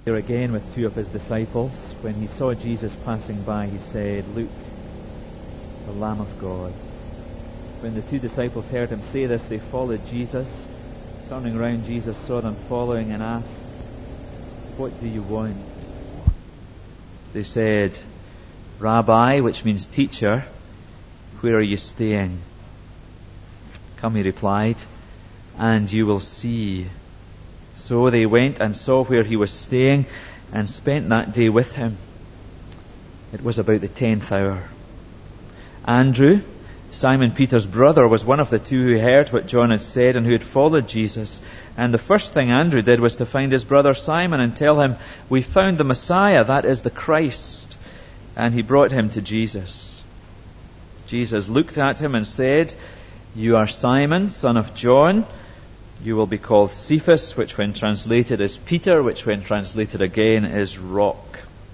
Here again with two of his disciples. When he saw Jesus passing by, he said, "Look, the Lamb of God." When the two disciples heard him say this, they followed Jesus. Turning round, Jesus saw them following and asked, "What do you want?" They said, "Rabbi," which means teacher, "where are you staying?" "Come," he replied, "and you will see." So they went and saw where he was staying and spent that day with him. It was about the 10th hour. Andrew, Simon Peter's brother, was one of the two who heard what John had said and who had followed Jesus. And the first thing Andrew did was to find his brother Simon and tell him, "We found the Messiah, that is the Christ." And he brought him to Jesus. Jesus looked at him and said, "You are Simon, son of John. You will be called Cephas," which when translated is Peter, which when translated again is rock.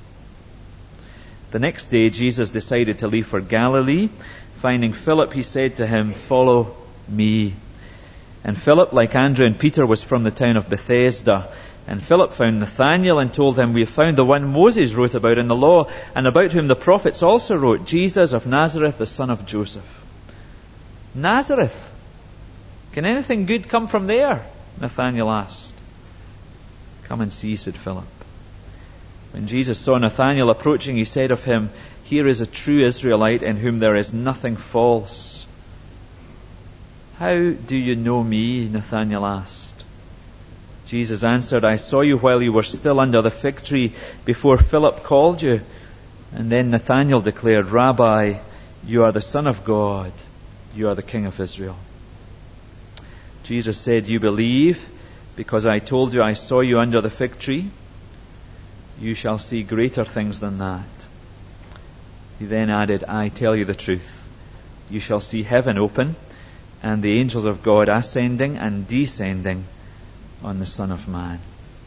The next day Jesus decided to leave for Galilee. Finding Philip, he said to him, "Follow me." And Philip, like Andrew and Peter, was from the town of Bethesda. And Philip found Nathanael and told him, "We have found the one Moses wrote about in the law, and about whom the prophets also wrote, Jesus of Nazareth, the son of Joseph." Nazareth? Can anything good come from there? Nathanael asked. "Come and see," said Philip. When Jesus saw Nathanael approaching, he said of him, "Here is a true Israelite in whom there is nothing false." "How do you know me?" Nathanael asked. Jesus answered, "I saw you while you were still under the fig tree before Philip called you." And then Nathanael declared, "Rabbi, you are the Son of God. You are the King of Israel." Jesus said, "You believe because I told you I saw you under the fig tree? You shall see greater things than that." He then added, "I tell you the truth. You shall see heaven open and the angels of God ascending and descending on the Son of Man."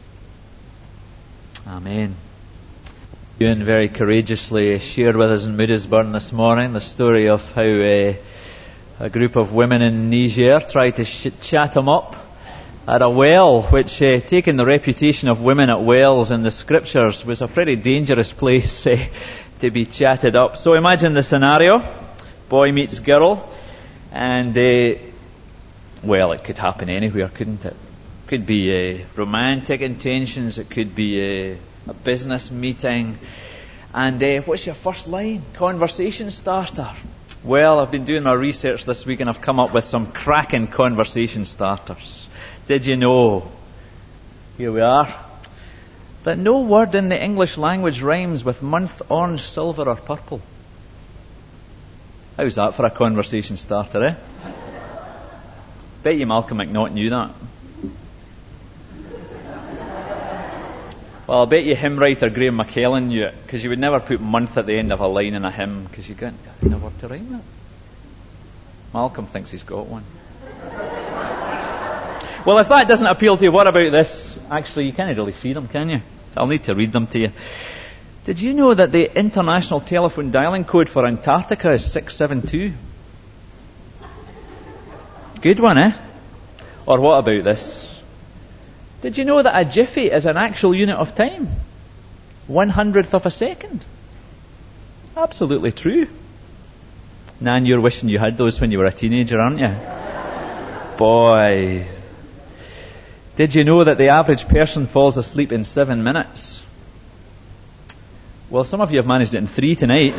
Amen. Ewan very courageously shared with us in Moodysburn this morning the story of how a group of women in Niger tried to chat him up at a well, which, taking the reputation of women at wells in the scriptures, was a pretty dangerous place to be chatted up. So imagine the scenario. Boy meets girl, and well, it could happen anywhere, couldn't it? It could be romantic intentions, it could be a business meeting. And what's your first line? Conversation starter. Well, I've been doing my research this week and I've come up with some cracking conversation starters. Did you know, here we are, that no word in the English language rhymes with month, orange, silver or purple? How's that for a conversation starter, eh? Bet you Malcolm McNaught knew that. Well, I bet you hymn writer Graham McKellen knew it, because you would never put month at the end of a line in a hymn, because you couldn't find a word to rhyme it. Malcolm thinks he's got one. Well, if that doesn't appeal to you, what about this? Actually, you can't really see them, can you? I'll need to read them to you. Did you know that the international telephone dialing code for Antarctica is 672? Good one, eh? Or what about this? Did you know that a jiffy is an actual unit of time? 1/100th of a second. Absolutely true. Nan, you're wishing you had those when you were a teenager, aren't you? Boy. Did you know that the average person falls asleep in 7 minutes? Well, some of you have managed it in 3 tonight.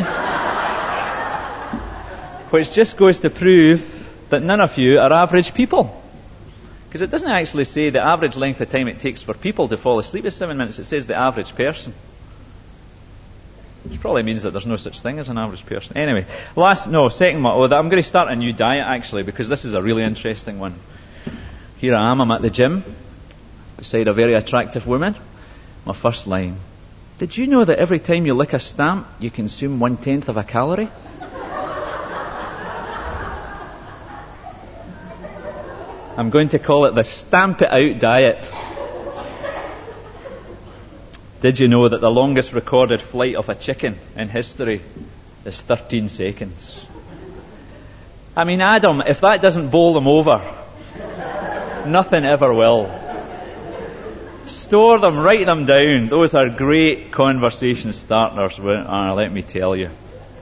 Which just goes to prove that none of you are average people. Because it doesn't actually say the average length of time it takes for people to fall asleep is 7 minutes. It says the average person. Which probably means that there's no such thing as an average person. Anyway, second one. I'm going to start a new diet, actually, because this is a really interesting one. Here I am, I'm at the gym, beside a very attractive woman. My first line. Did you know that every time you lick a stamp, you consume 1/10 of a calorie? I'm going to call it the Stamp It Out diet. Did you know that the longest recorded flight of a chicken in history is 13 seconds? I mean, Adam, if that doesn't bowl them over, nothing ever will. Store them, write them down. Those are great conversation starters, let me tell you.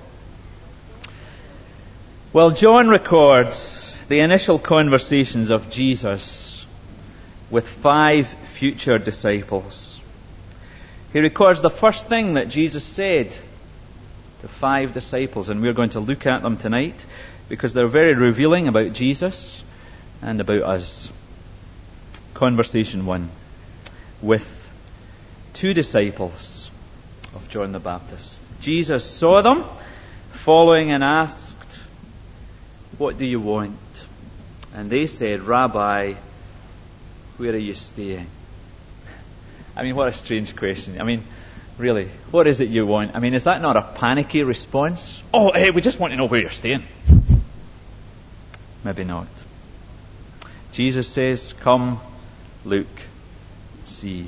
Well, John records the initial conversations of Jesus with 5 future disciples. He records the first thing that Jesus said to 5 disciples, and we're going to look at them tonight because they're very revealing about Jesus and about us. Conversation 1 with 2 disciples of John the Baptist. Jesus saw them following and asked, "What do you want?" And they said, "Rabbi, where are you staying?" I mean, what a strange question. I mean, really, what is it you want? I mean, is that not a panicky response? "Oh, hey, we just want to know where you're staying." Maybe not. Jesus says, "Come, look, see."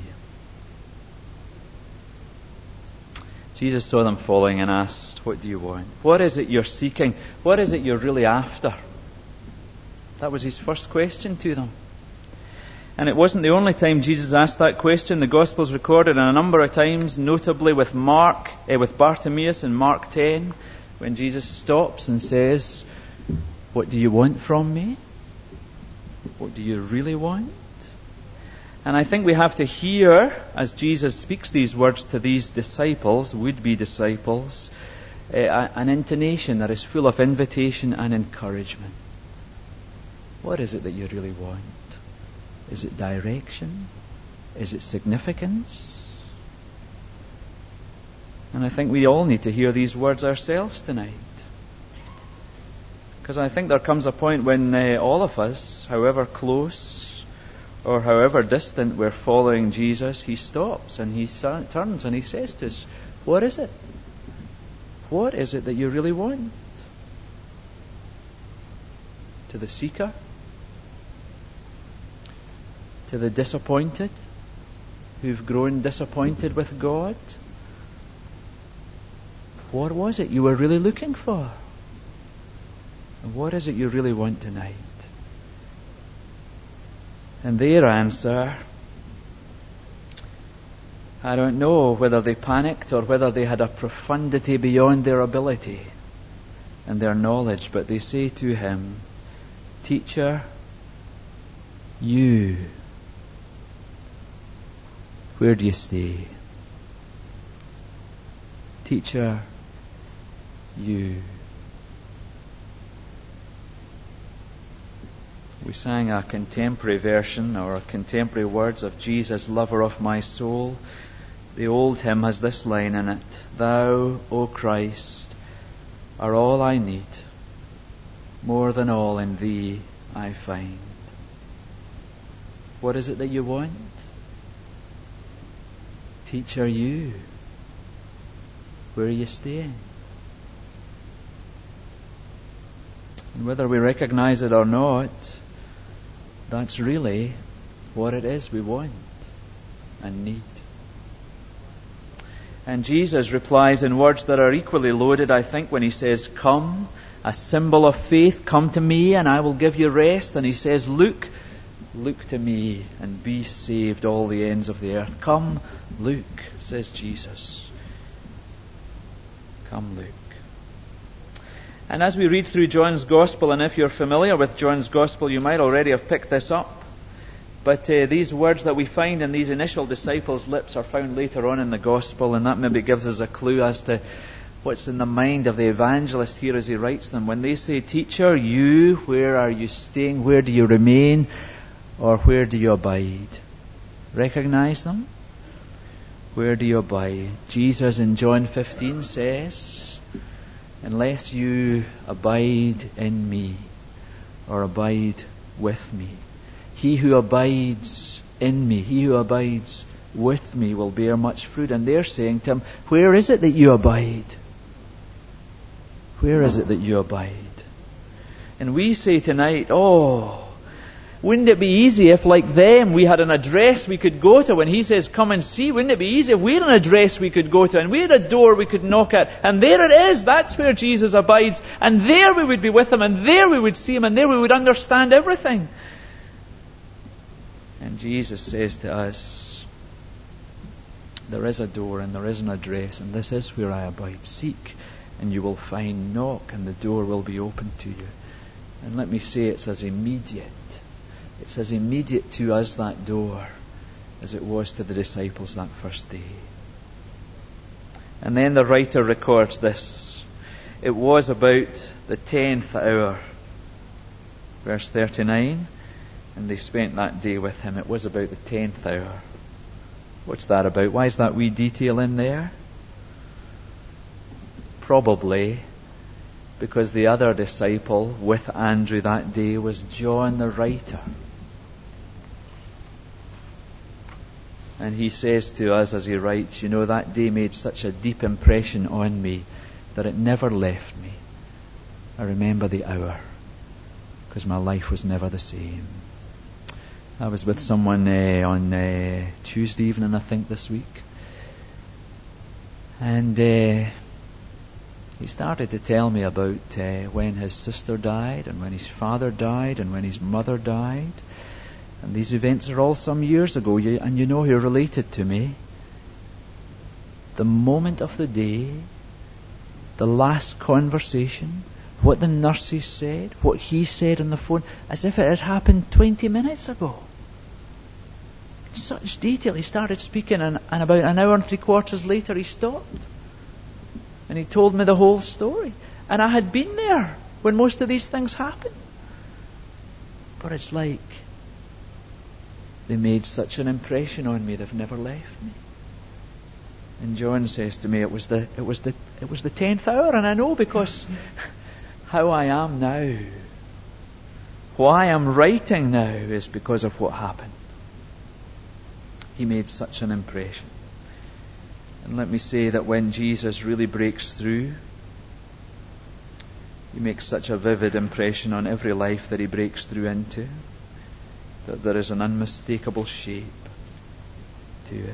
Jesus saw them following and asked, "What do you want? What is it you're seeking? What is it you're really after?" That was his first question to them. And it wasn't the only time Jesus asked that question. The Gospels recorded a number of times, notably with Bartimaeus in Mark 10, when Jesus stops and says, "What do you want from me? What do you really want?" And I think we have to hear, as Jesus speaks these words to these disciples, would-be disciples, an intonation that is full of invitation and encouragement. What is it that you really want? Is it direction? Is it significance? And I think we all need to hear these words ourselves tonight. Because I think there comes a point when all of us, however close or however distant we're following Jesus, he stops and he turns and he says to us, "What is it? What is it that you really want?" To the seeker, to the disappointed, who've grown disappointed with God, what was it you were really looking for? And what is it you really want tonight? And their answer, I don't know whether they panicked or whether they had a profundity beyond their ability and their knowledge, but they say to him, "Teacher, you, where do you stay?" Teacher, you. We sang a contemporary version, or a contemporary words of Jesus, "Lover of my soul." The old hymn has this line in it: "Thou, O Christ, are all I need. More than all in thee I find." What is it that you want? Teacher, you. Where are you staying? And whether we recognize it or not, that's really what it is we want and need. And Jesus replies in words that are equally loaded, I think, when he says, "Come, a symbol of faith, come to me and I will give you rest." And he says, "Look, look to me and be saved, all the ends of the earth." Come, look, says Jesus. Come, look. And as we read through John's Gospel, and if you're familiar with John's Gospel, you might already have picked this up. But these words that we find in these initial disciples' lips are found later on in the Gospel, and that maybe gives us a clue as to what's in the mind of the evangelist here as he writes them. When they say, "Teacher, you, where are you staying? Where do you remain? Or where do you abide?" Recognize them? Where do you abide? Jesus in John 15 says, "Unless you abide in me, or abide with me, he who abides in me, he who abides with me will bear much fruit." And they're saying to him, "Where is it that you abide? Where is it that you abide?" And we say tonight, "Oh, wouldn't it be easy if, like them, we had an address we could go to?" When he says, "Come and see," wouldn't it be easy if we had an address we could go to and we had a door we could knock at, and there it is, that's where Jesus abides, and there we would be with him, and there we would see him, and there we would understand everything. And Jesus says to us, There is a door and there is an address, and this is where I abide. Seek and you will find. Knock and the door will be opened to you. And let me say, it's as immediate. It's as immediate to us, that door, as it was to the disciples that first day. And then the writer records this. It was about the 10th hour. Verse 39. And they spent that day with him. It was about the 10th hour. What's that about? Why is that wee detail in there? Probably because the other disciple with Andrew that day was John the writer. And he says to us as he writes, that day made such a deep impression on me that it never left me. I remember the hour, because my life was never the same. I was with someone on Tuesday evening, I think, this week. And he started to tell me about when his sister died, and when his father died, and when his mother died. And these events are all some years ago, and he related to me. The moment of the day, the last conversation, what the nurses said, what he said on the phone, as if it had happened 20 minutes ago. In such detail. He started speaking, and about an hour and 3/4 later he stopped. And he told me the whole story. And I had been there when most of these things happened. But it's like they made such an impression on me, they've never left me. And John says to me, it was the 10th hour, and I know, because how I am now, why I'm writing now, is because of what happened. He made such an impression. And let me say that when Jesus really breaks through, he makes such a vivid impression on every life that he breaks through into, that there is an unmistakable shape to it.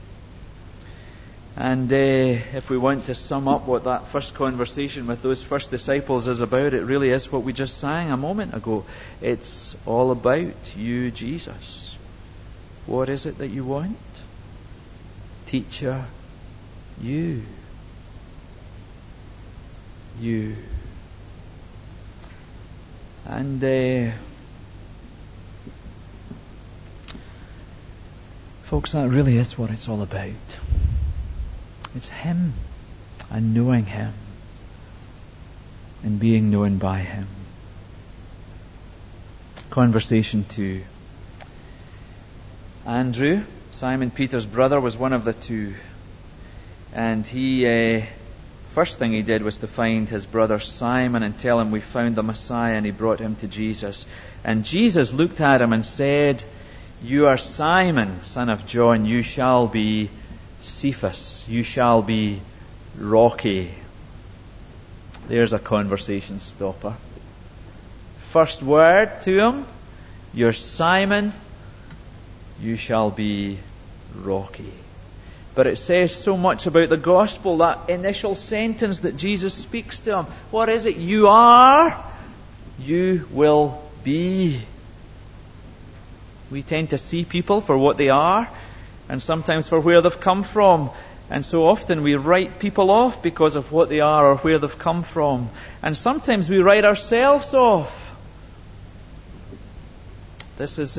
And if we want to sum up what that first conversation with those first disciples is about, it really is what we just sang a moment ago. It's all about you, Jesus. What is it that you want? Teacher, you. You. And folks, that really is what it's all about. It's Him, and knowing Him, and being known by Him. Conversation 2. Andrew, Simon Peter's brother, was one of the two. And he, first thing he did was to find his brother Simon and tell him, we found the Messiah, and he brought him to Jesus. And Jesus looked at him and said, you are Simon, son of John, you shall be Cephas, you shall be Rocky. There's a conversation stopper. First word to him, you're Simon, you shall be Rocky. But it says so much about the gospel, that initial sentence that Jesus speaks to him. What is it? You are, you will be. We tend to see people for what they are, and sometimes for where they've come from. And so often we write people off because of what they are or where they've come from. And sometimes we write ourselves off. This is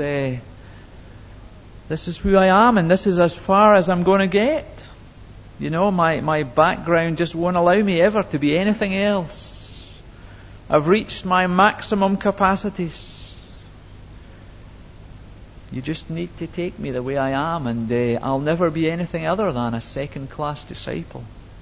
who I am, and this is as far as I'm going to get. You know, my background just won't allow me ever to be anything else. I've reached my maximum capacities. You just need to take me the way I am, and I'll never be anything other than a second-class disciple.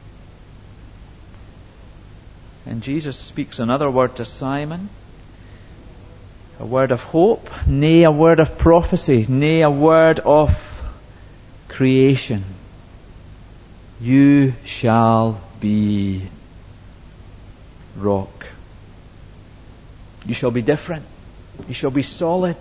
And Jesus speaks another word to Simon. A word of hope, nay, a word of prophecy, nay, a word of creation. You shall be rock. You shall be different. You shall be solid.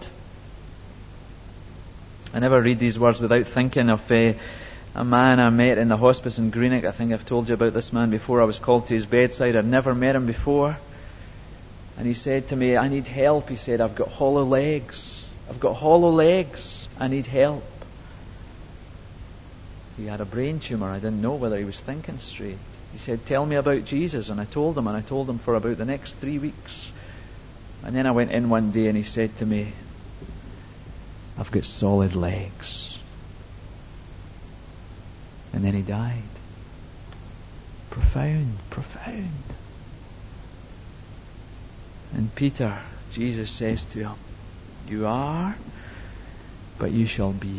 I never read these words without thinking of a man I met in the hospice in Greenock. I think I've told you about this man before. I was called to his bedside. I'd never met him before. And he said to me, I need help. He said, I've got hollow legs. I've got hollow legs. I need help. He had a brain tumor. I didn't know whether he was thinking straight. He said, tell me about Jesus. And I told him for about the next 3 weeks. And then I went in one day and he said to me, I've got solid legs. And then he died. Profound. And Peter, Jesus says to him, you are, but you shall be.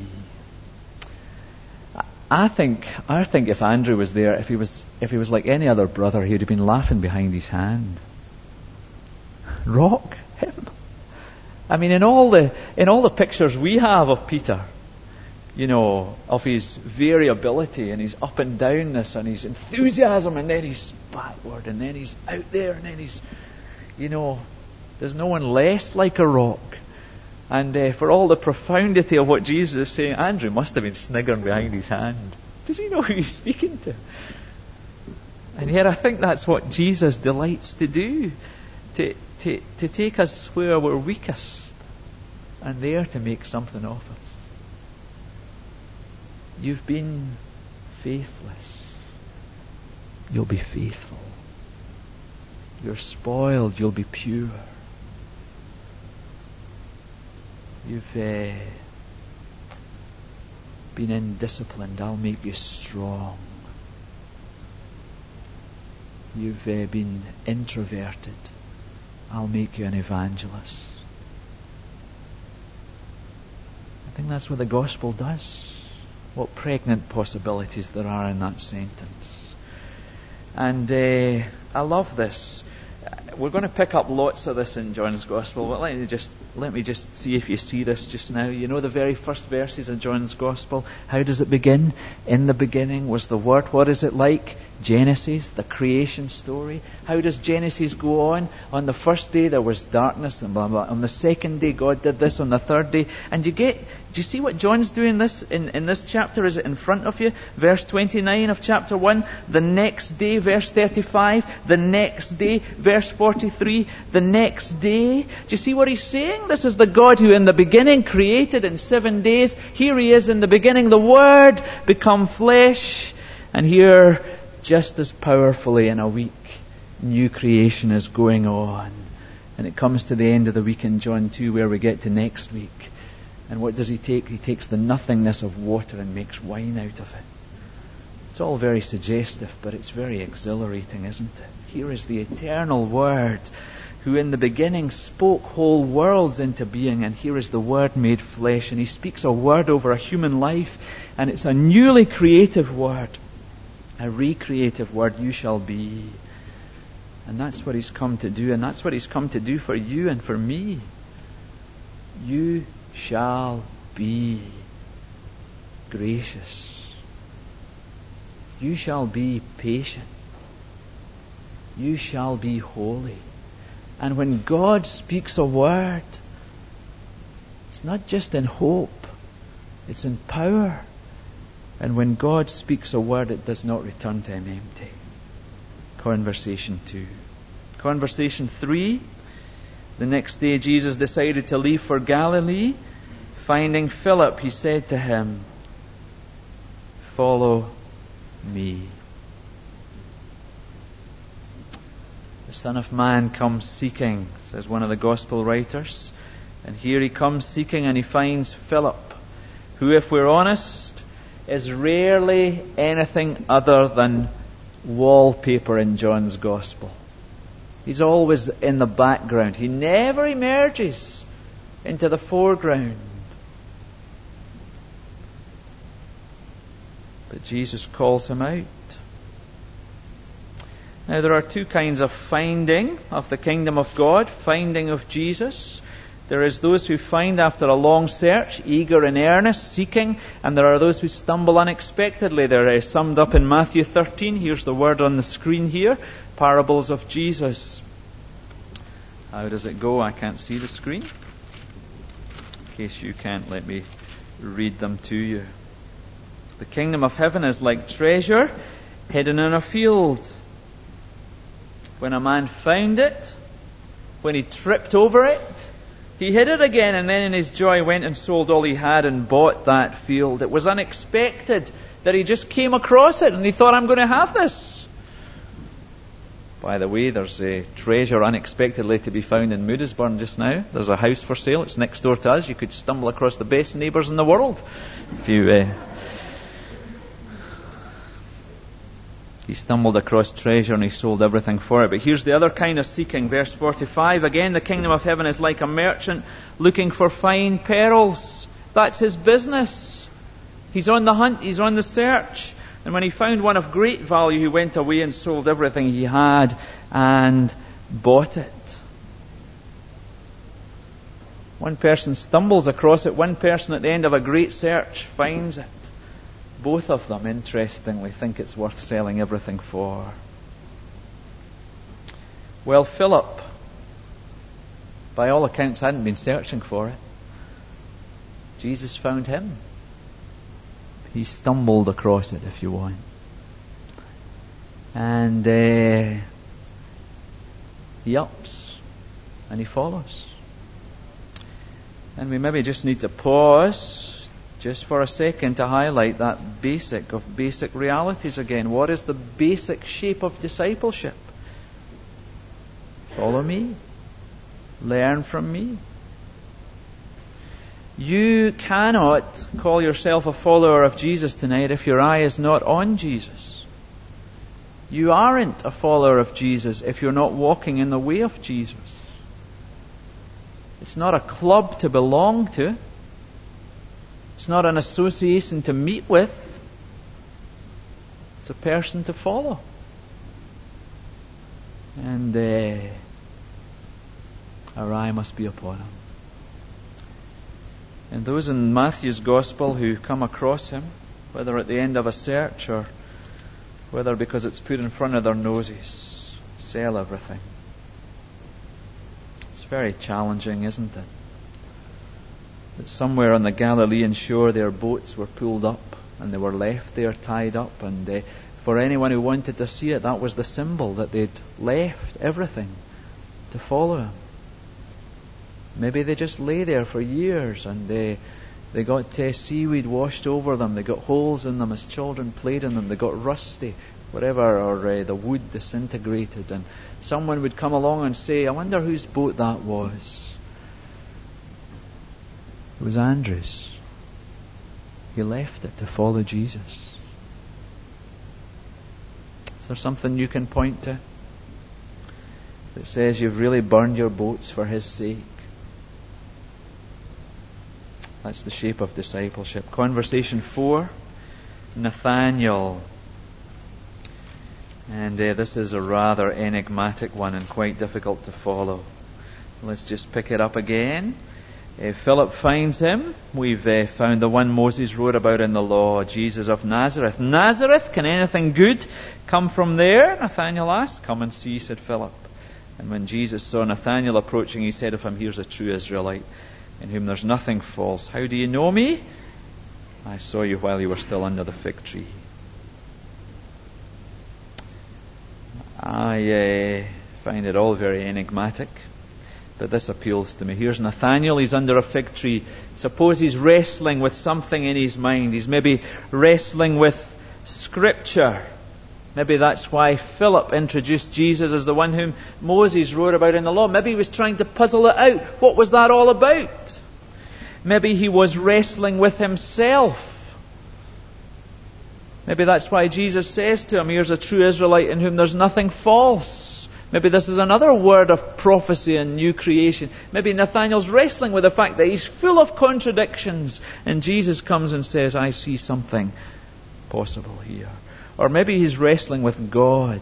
I think if Andrew was there, if he was like any other brother, he'd have been laughing behind his hand. Rock him. I mean, in all the pictures we have of Peter, of his variability and his up and downness and his enthusiasm, and then he's backward, and then he's out there, and then he's, there's no one less like a rock. And for all the profundity of what Jesus is saying, Andrew must have been sniggering behind his hand. Does he know who he's speaking to? And yet I think that's what Jesus delights to do, to take us where we're weakest and there to make something of us. You've been faithless. You'll be faithful. You're spoiled. You'll be pure. You've been indisciplined. I'll make you strong. You've been introverted. I'll make you an evangelist. I think that's what the gospel does. What pregnant possibilities there are in that sentence. And I love this. We're going to pick up lots of this in John's Gospel, but let me just see if you see this just now. You know the very first verses of John's Gospel? How does it begin? In the beginning was the Word. What is it like? Genesis, the creation story. How does Genesis go on? On the first day there was darkness and blah blah. On the second day God did this. On the third day, and do you see what John's doing this in this chapter? Is it in front of you? Verse 29 of chapter 1. The next day, verse 35. The next day, verse 43. The next day. Do you see what he's saying? This is the God who in the beginning created in 7 days. Here he is in the beginning, the Word become flesh. And here, just as powerfully in a week, new creation is going on. And it comes to the end of the week in John 2 where we get to next week. And what does he take? He takes the nothingness of water and makes wine out of it. It's all very suggestive, but it's very exhilarating, isn't it? Here is the eternal Word who in the beginning spoke whole worlds into being, and here is the Word made flesh, and he speaks a word over a human life, and it's a newly creative word. A recreative word, you shall be. And that's what he's come to do, and that's what he's come to do for you and for me. You shall be gracious. You shall be patient. You shall be holy. And when God speaks a word, it's not just in hope, it's in power. And when God speaks a word, it does not return to him empty. Conversation 2. Conversation 3. The next day Jesus decided to leave for Galilee. Finding Philip, he said to him, follow me. The Son of Man comes seeking, says one of the Gospel writers. And here he comes seeking and he finds Philip, who, if we're honest, is rarely anything other than wallpaper in John's Gospel. He's always in the background. He never emerges into the foreground. But Jesus calls him out. Now there are two kinds of finding of the kingdom of God, finding of Jesus. There is those who find after a long search, eager and earnest, seeking, and there are those who stumble unexpectedly. They're summed up in Matthew 13. Here's the word on the screen here. Parables of Jesus. How does it go? I can't see the screen. In case you can't, let me read them to you. The kingdom of heaven is like treasure hidden in a field. When a man found it, when he tripped over it, he hid it again, and then in his joy went and sold all he had and bought that field. It was unexpected that he just came across it and he thought, I'm going to have this. By the way, there's a treasure unexpectedly to be found in Moodisburn just now. There's a house for sale. It's next door to us. You could stumble across the best neighbours in the world if you... He stumbled across treasure and he sold everything for it. But here's the other kind of seeking. Verse 45, again, the kingdom of heaven is like a merchant looking for fine pearls. That's his business. He's on the hunt, he's on the search. And when he found one of great value, he went away and sold everything he had and bought it. One person stumbles across it, one person at the end of a great search finds it. Both of them, interestingly, think it's worth selling everything for. Well, Philip, by all accounts, hadn't been searching for it. Jesus found him. He stumbled across it, if you want. And he ups and he follows. And we maybe just need to pause just for a second to highlight that basic of basic realities again. What is the basic shape of discipleship? Follow me. Learn from me. You cannot call yourself a follower of Jesus tonight if your eye is not on Jesus. You aren't a follower of Jesus if you're not walking in the way of Jesus. It's not a club to belong to. It's not an association to meet with. It's a person to follow. And our eye must be upon him. And those in Matthew's Gospel who come across him, whether at the end of a search or whether because it's put in front of their noses, sell everything. It's very challenging, isn't it? That somewhere on the Galilean shore their boats were pulled up and they were left there tied up, and for anyone who wanted to see it, that was the symbol that they'd left everything to follow him. Maybe they just lay there for years and they got seaweed washed over them, they got holes in them as children played in them, they got rusty, whatever, or the wood disintegrated, and someone would come along and say, I wonder whose boat that was. It was Andrew's. He left it to follow Jesus. Is there something you can point to that says you've really burned your boats for his sake? That's the shape of discipleship. Conversation 4, Nathanael. And this is a rather enigmatic one and quite difficult to follow. Let's just pick it up again. Philip finds him. We've found the one Moses wrote about in the law, Jesus of Nazareth. Nazareth, can anything good come from there? Nathanael asked. Come and see, said Philip. And when Jesus saw Nathanael approaching, he said of him, here's a true Israelite, in whom there's nothing false. How do you know me? I saw you while you were still under the fig tree. I find it all very enigmatic, but this appeals to me. Here's Nathanael, he's under a fig tree. Suppose he's wrestling with something in his mind. He's maybe wrestling with Scripture. Maybe that's why Philip introduced Jesus as the one whom Moses wrote about in the law. Maybe he was trying to puzzle it out. What was that all about? Maybe he was wrestling with himself. Maybe that's why Jesus says to him, here's a true Israelite in whom there's nothing false. Maybe this is another word of prophecy and new creation. Maybe Nathanael's wrestling with the fact that he's full of contradictions, and Jesus comes and says, I see something possible here. Or maybe he's wrestling with God.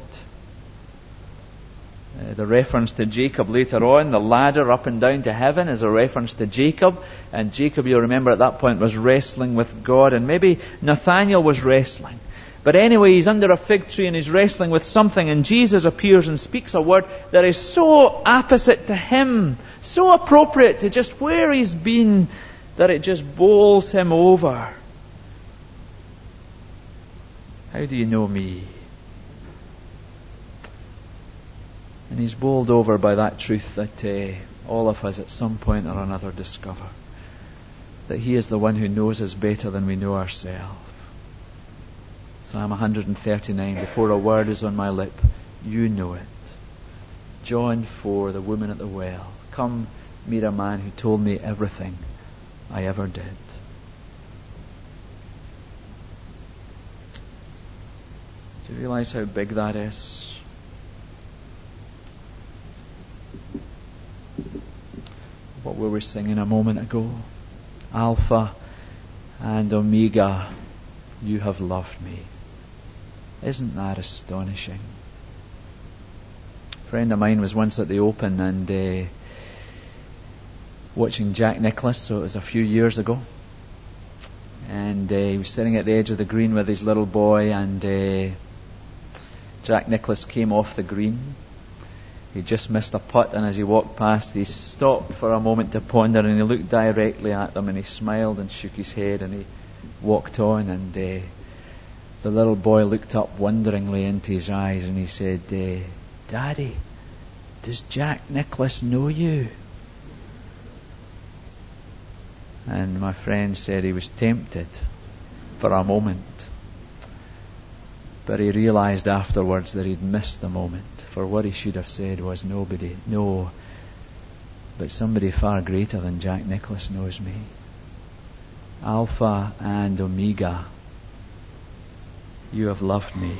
The reference to Jacob later on, the ladder up and down to heaven, is a reference to Jacob. And Jacob, you'll remember at that point, was wrestling with God. And maybe Nathanael was wrestling. But anyway, he's under a fig tree and he's wrestling with something, and Jesus appears and speaks a word that is so opposite to him, so appropriate to just where he's been, that it just bowls him over. How do you know me? And he's bowled over by that truth that all of us at some point or another discover. That he is the one who knows us better than we know ourselves. Psalm 139, before a word is on my lip, you know it. John 4, the woman at the well. Come meet a man who told me everything I ever did. Do you realize how big that is? What were we singing a moment ago? Alpha and Omega, you have loved me. Isn't that astonishing? A friend of mine was once at the Open and watching Jack Nicklaus, so it was a few years ago. And he was sitting at the edge of the green with his little boy, and Jack Nicklaus came off the green. He just missed a putt, and as he walked past, he stopped for a moment to ponder, and he looked directly at them, and he smiled and shook his head, and he walked on, and the little boy looked up wonderingly into his eyes, and he said, Daddy, does Jack Nicklaus know you? And my friend said he was tempted for a moment, but he realized afterwards that he'd missed the moment, for what he should have said was, no, but somebody far greater than Jack Nicklaus knows me. Alpha and Omega, you have loved me.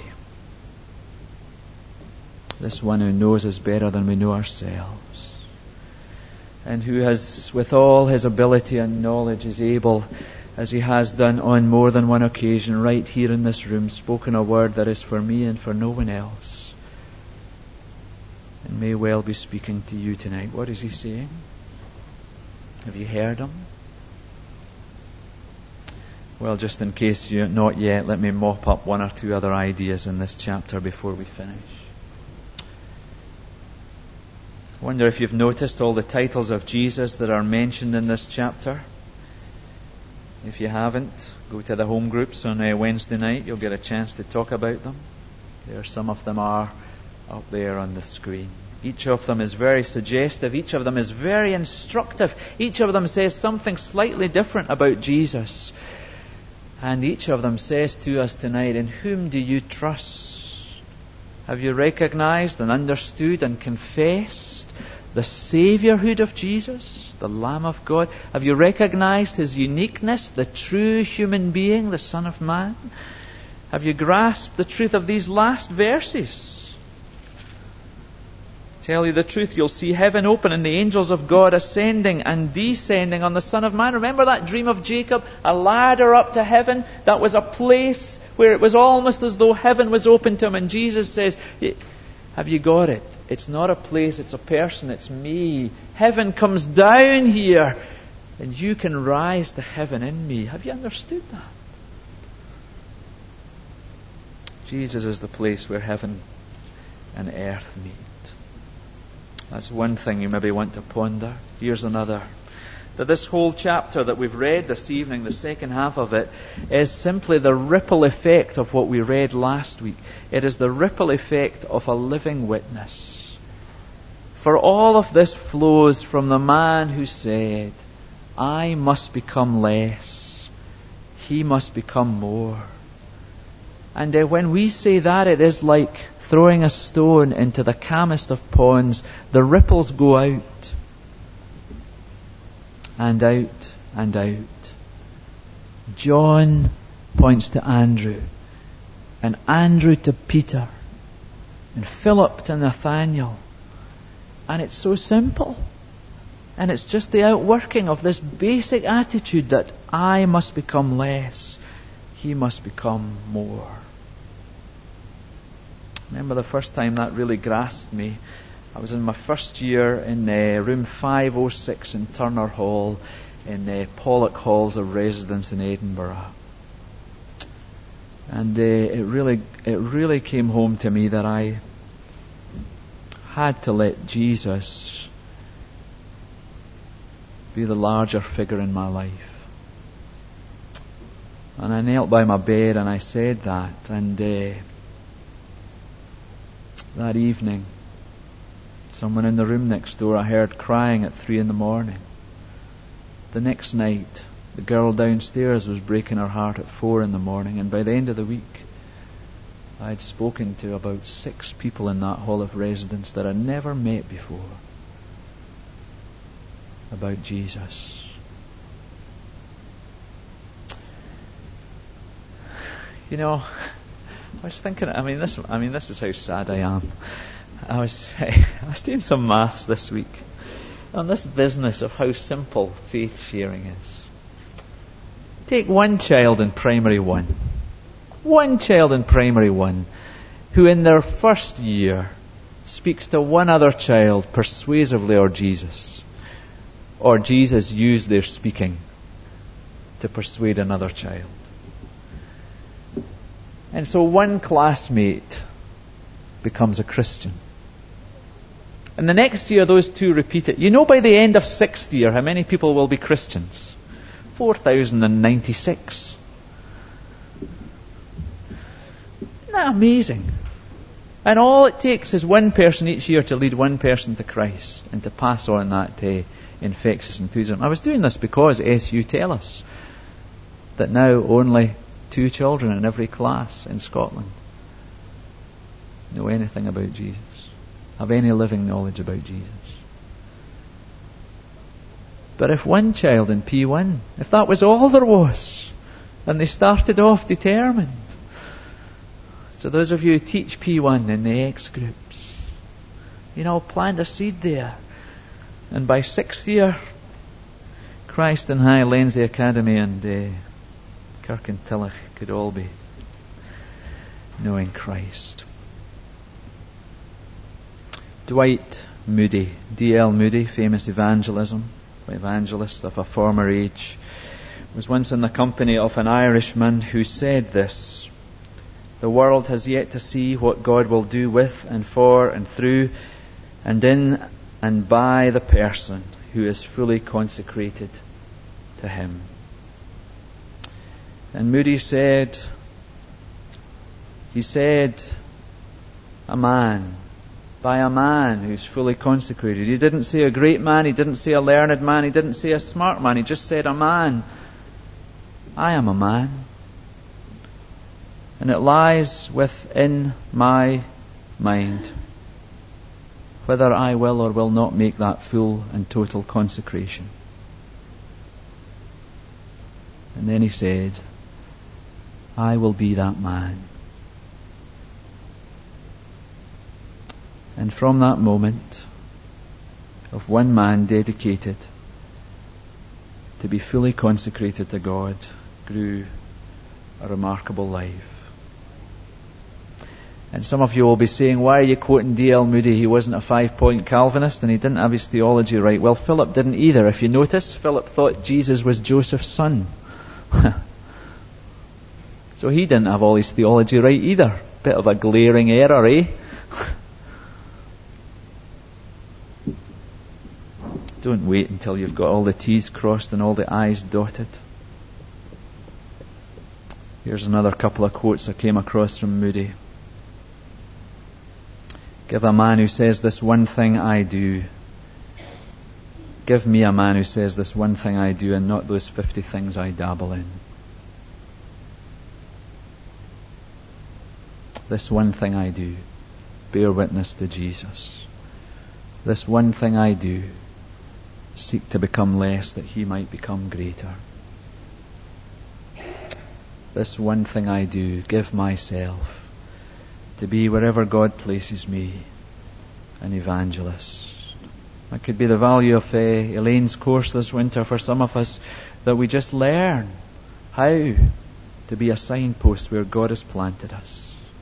This one who knows us better than we know ourselves, and who has, with all his ability and knowledge, is able, as he has done on more than one occasion right here in this room, spoken a word that is for me and for no one else, and may well be speaking to you tonight. What is he saying? Have you heard him? Well, just in case you're not yet, let me mop up one or two other ideas in this chapter before we finish. I wonder if you've noticed all the titles of Jesus that are mentioned in this chapter. If you haven't, go to the home groups on Wednesday night. You'll get a chance to talk about them. Some of them are up there on the screen. Each of them is very suggestive. Each of them is very instructive. Each of them says something slightly different about Jesus. And each of them says to us tonight, in whom do you trust? Have you recognized and understood and confessed the Saviourhood of Jesus, the Lamb of God? Have you recognized His uniqueness, the true human being, the Son of Man? Have you grasped the truth of these last verses? Tell you the truth, you'll see heaven open and the angels of God ascending and descending on the Son of Man. Remember that dream of Jacob? A ladder up to heaven. That was a place where it was almost as though heaven was open to him. And Jesus says, have you got it? It's not a place, it's a person, it's me. Heaven comes down here and you can rise to heaven in me. Have you understood that? Jesus is the place where heaven and earth meet. That's one thing you maybe want to ponder. Here's another. That this whole chapter that we've read this evening, the second half of it, is simply the ripple effect of what we read last week. It is the ripple effect of a living witness. For all of this flows from the man who said, I must become less, He must become more. And when we say that, it is like throwing a stone into the calmest of ponds. The ripples go out and out and out. John points to Andrew, and Andrew to Peter, and Philip to Nathaniel. And it's so simple. And it's just the outworking of this basic attitude that I must become less, He must become more. Remember the first time that really grasped me? I was in my first year in room 506 in Turner Hall in Pollock Halls of Residence in Edinburgh. And it really came home to me that I had to let Jesus be the larger figure in my life. And I knelt by my bed and I said that, and that evening, someone in the room next door I heard crying at 3 a.m. The next night, the girl downstairs was breaking her heart at 4 a.m, and by the end of the week, I'd spoken to about 6 people in that hall of residence that I'd never met before about Jesus. You know, I was thinking, this is how sad I am. I was doing some maths this week on this business of how simple faith sharing is. Take one child in primary 1. One child in primary 1 who in their first year speaks to one other child persuasively or Jesus used their speaking to persuade another child. And so one classmate becomes a Christian. And the next year those 2 repeat it. You know, by the end of 6th year how many people will be Christians? 4,096. Isn't that amazing? And all it takes is one person each year to lead one person to Christ and to pass on that infectious enthusiasm. I was doing this because SU tell us that now only 2 children in every class in Scotland know anything about Jesus, have any living knowledge about Jesus. But if one child in P1, if that was all there was, and they started off determined. So those of you who teach P1 in the X groups, plant a seed there. And by 6th year, Christ and High, Lenzie Academy and Kirkintillich could all be knowing Christ. Dwight Moody, D.L. Moody, famous evangelist of a former age, was once in the company of an Irishman who said this: "The world has yet to see what God will do with and for and through and in and by the person who is fully consecrated to Him." And Moody said, by a man who's fully consecrated. He didn't say a great man, he didn't say a learned man, he didn't say a smart man, he just said a man. I am a man. And it lies within my mind whether I will or will not make that full and total consecration. And then he said, I will be that man. And from that moment of one man dedicated to be fully consecrated to God grew a remarkable life. And some of you will be saying, why are you quoting D.L. Moody? He wasn't a 5-point Calvinist and he didn't have his theology right. Well, Philip didn't either. If you notice, Philip thought Jesus was Joseph's son. So he didn't have all his theology right either. Bit of a glaring error, eh? Don't wait until you've got all the T's crossed and all the I's dotted. Here's another couple of quotes I came across from Moody. Give a man who says this one thing I do. Give me a man who says this one thing I do and not those 50 things I dabble in. This one thing I do. Bear witness to Jesus. This one thing I do. Seek to become less that He might become greater. This one thing I do, give myself to be wherever God places me, an evangelist. That could be the value of Elaine's course this winter for some of us, that we just learn how to be a signpost where God has planted us.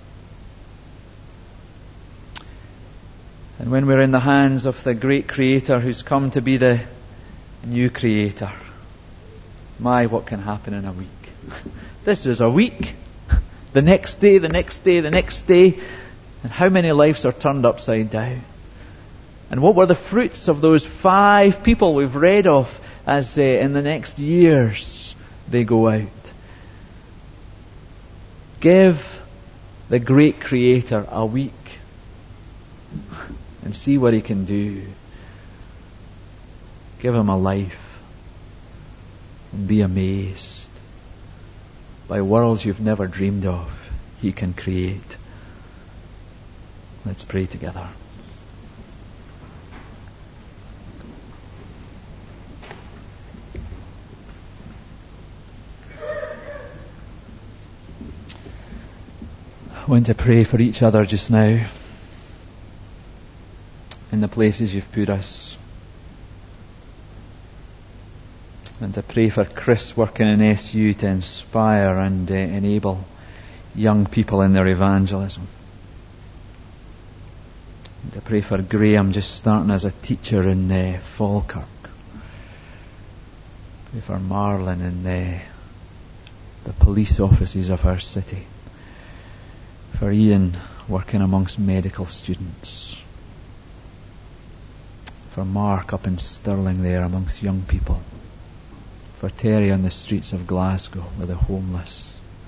And when we're in the hands of the great Creator who's come to be the new Creator, my, what can happen in a week? This is a week. The next day, the next day, the next day. And how many lives are turned upside down? And what were the fruits of those 5 people we've read of as in the next years they go out? Give the great Creator a week and see what He can do. Give Him a life and be amazed by worlds you've never dreamed of. He can create Let's pray together. I want to pray for each other just now in the places you've put us. And to pray for Chris working in SU to inspire and enable young people in their evangelism. And to pray for Graham just starting as a teacher in Falkirk. Pray for Marlon in the police offices of our city. For Ian working amongst medical students. For Mark up in Stirling there amongst young people. For Terry on the streets of Glasgow with the homeless.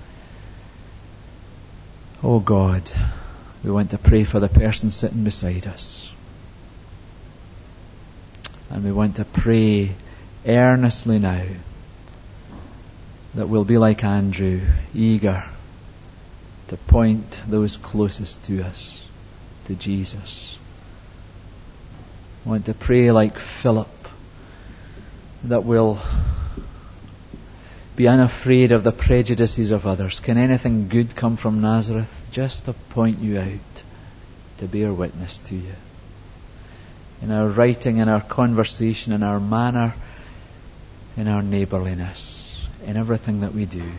Oh God, we want to pray for the person sitting beside us. And we want to pray earnestly now that we'll be like Andrew, eager to point those closest to us to Jesus. I want to pray like Philip that we'll be unafraid of the prejudices of others. Can anything good come from Nazareth? Just to point you out, to bear witness to you. In our writing, in our conversation, in our manner, in our neighbourliness, in everything that we do.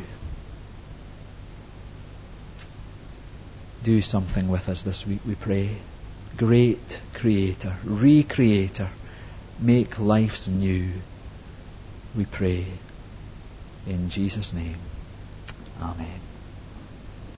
Do something with us this week, we pray. Great Creator, Recreator, make lives new, we pray. In Jesus' name, Amen.